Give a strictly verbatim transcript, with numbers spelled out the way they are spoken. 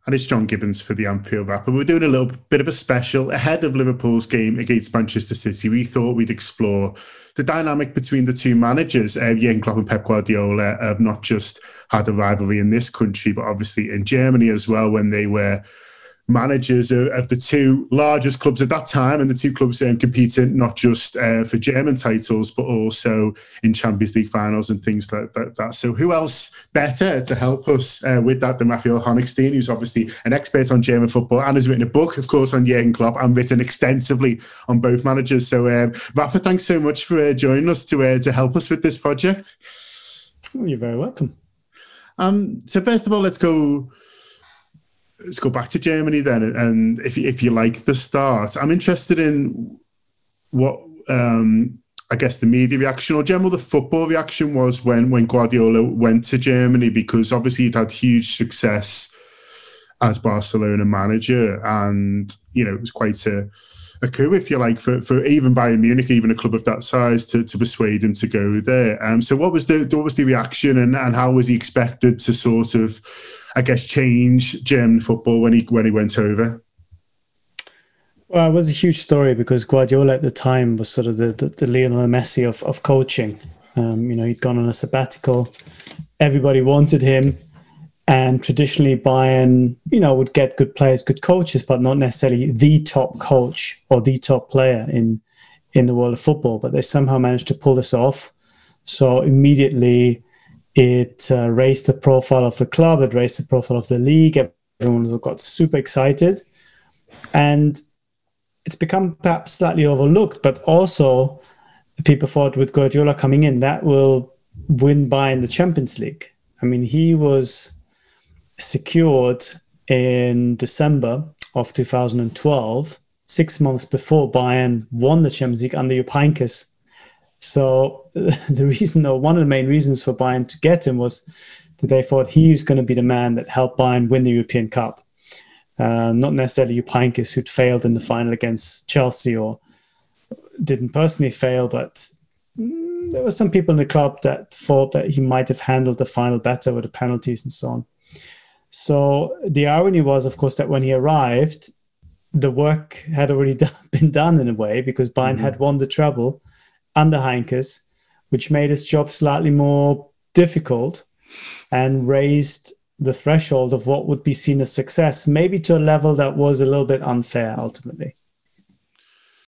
And it's John Gibbons for the Anfield Wrap. And we're doing a little bit of a special ahead of Liverpool's game against Manchester City. We thought we'd explore the dynamic between the two managers, uh, Jurgen Klopp and Pep Guardiola, have not just had a rivalry in this country, but obviously in Germany as well, when they were managers of, of the two largest clubs at that time, and the two clubs um, competing not just uh, for German titles, but also in Champions League finals and things like that. that. So who else better to help us uh, with that than Raphael Honigstein, who's obviously an expert on German football and has written a book, of course, on Jurgen Klopp and written extensively on both managers. So um, Rafa, thanks so much for uh, joining us to uh, to help us with this project. Oh, you're very welcome. Um, so first of all, let's go... Let's go back to Germany then, and if if you like the start, I'm interested in what um, I guess the media reaction or general the football reaction was when when Guardiola went to Germany, because obviously he'd had huge success as Barcelona manager, and you know it was quite a, a coup, if you like, for, for even Bayern Munich, even a club of that size, to, to persuade him to go there. Um, so what was the what was the reaction, and, and how was he expected to sort of, I guess, change German football when he when he went over? Well, it was a huge story because Guardiola at the time was sort of the, the, the Lionel Messi of, of coaching. Um, you know, he'd gone on a sabbatical. Everybody wanted him. And traditionally Bayern, you know, would get good players, good coaches, but not necessarily the top coach or the top player in, in the world of football. But they somehow managed to pull this off. So immediately it uh, raised the profile of the club. It raised the profile of the league. Everyone got super excited. And it's become perhaps slightly overlooked, but also people thought with Guardiola coming in, that will win Bayern the Champions League. I mean, he was secured in December of two thousand twelve, six months before Bayern won the Champions League under Jupp Heynckes. So the reason, or one of the main reasons for Bayern to get him was that they thought he was going to be the man that helped Bayern win the European Cup. Uh, not necessarily Jupp Heynckes, who'd failed in the final against Chelsea or didn't personally fail, but there were some people in the club that thought that he might have handled the final better with the penalties and so on. So the irony was, of course, that when he arrived, the work had already been done in a way, because Bayern mm-hmm. had won the treble under Heynckes, which made his job slightly more difficult and raised the threshold of what would be seen as success, maybe to a level that was a little bit unfair ultimately.